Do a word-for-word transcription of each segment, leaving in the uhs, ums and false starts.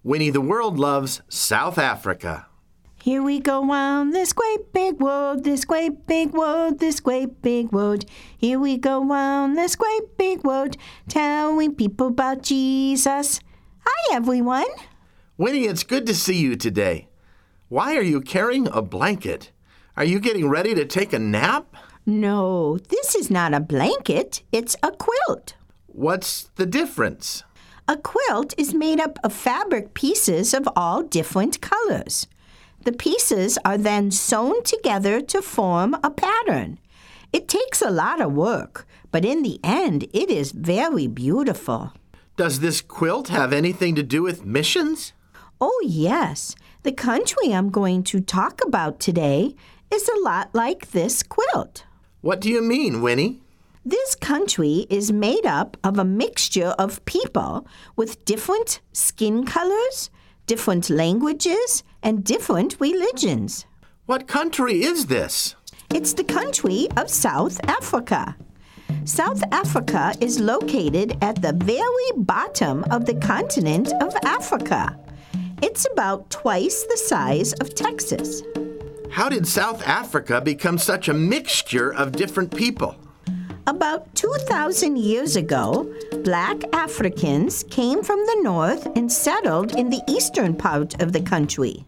Winnie the World loves South Africa. Here we go round this great big world, this great big world, this great big world. Here we go round this great big world, telling people about Jesus. Hi, everyone. Winnie, it's good to see you today. Why are you carrying a blanket? Are you getting ready to take a nap? No, this is not a blanket. It's a quilt. What's the difference? A quilt is made up of fabric pieces of all different colors. The pieces are then sewn together to form a pattern. It takes a lot of work, but in the end, it is very beautiful. Does this quilt have anything to do with missions? Oh, yes. The country I'm going to talk about today is a lot like this quilt. What do you mean, Winnie? This country is made up of a mixture of people with different skin colors, different languages, and different religions. What country is this? It's the country of South Africa. South Africa is located at the very bottom of the continent of Africa. It's about twice the size of Texas. How did South Africa become such a mixture of different people? About two thousand years ago, black Africans came from the north and settled in the eastern part of the country.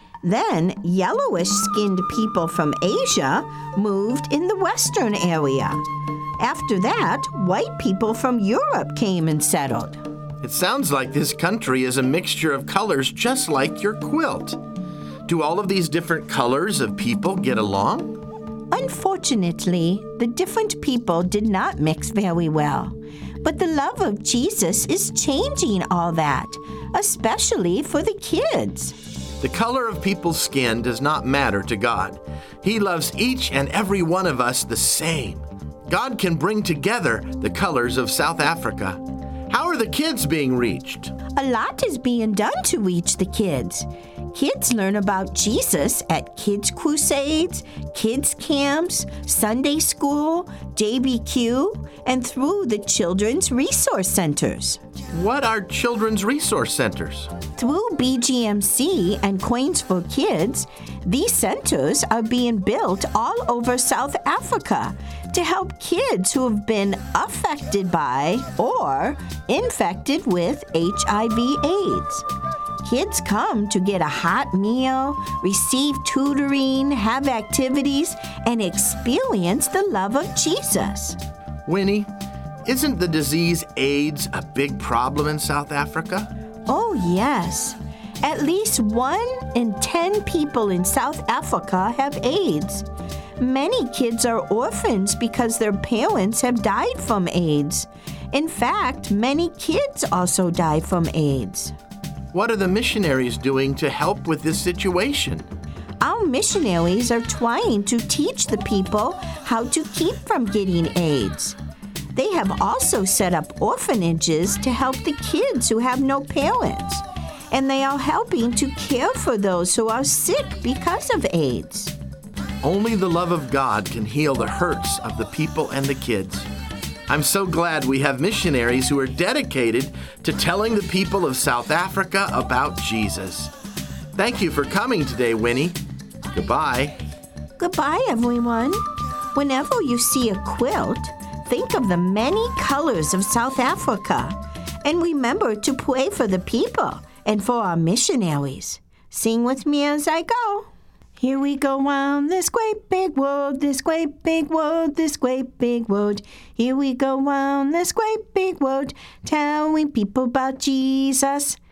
Then, yellowish-skinned people from Asia moved in the western area. After that, white people from Europe came and settled. It sounds like this country is a mixture of colors just like your quilt. Do all of these different colors of people get along? Unfortunately, the different people did not mix very well. But the love of Jesus is changing all that, especially for the kids. The color of people's skin does not matter to God. He loves each and every one of us the same. God can bring together the colors of South Africa. How are the kids being reached? A lot is being done to reach the kids. Kids learn about Jesus at kids' crusades, kids' camps, Sunday school, J B Q, and through the Children's Resource Centers. What are Children's Resource Centers? Through B G M C and Coins for Kids, these centers are being built all over South Africa to help kids who have been affected by or infected with H I V AIDS. Kids come to get a hot meal, receive tutoring, have activities, and experience the love of Jesus. Winnie, isn't the disease AIDS a big problem in South Africa? Oh, yes. At least one in ten people in South Africa have AIDS. Many kids are orphans because their parents have died from AIDS. In fact, many kids also die from AIDS. What are the missionaries doing to help with this situation? Our missionaries are trying to teach the people how to keep from getting AIDS. They have also set up orphanages to help the kids who have no parents. And they are helping to care for those who are sick because of AIDS. Only the love of God can heal the hurts of the people and the kids. I'm so glad we have missionaries who are dedicated to telling the people of South Africa about Jesus. Thank you for coming today, Winnie. Goodbye. Goodbye, everyone. Whenever you see a quilt, think of the many colors of South Africa. And remember to pray for the people and for our missionaries. Sing with me as I go. Here we go round this great big world, this great big world, this great big world. Here we go round this great big world, telling people about Jesus.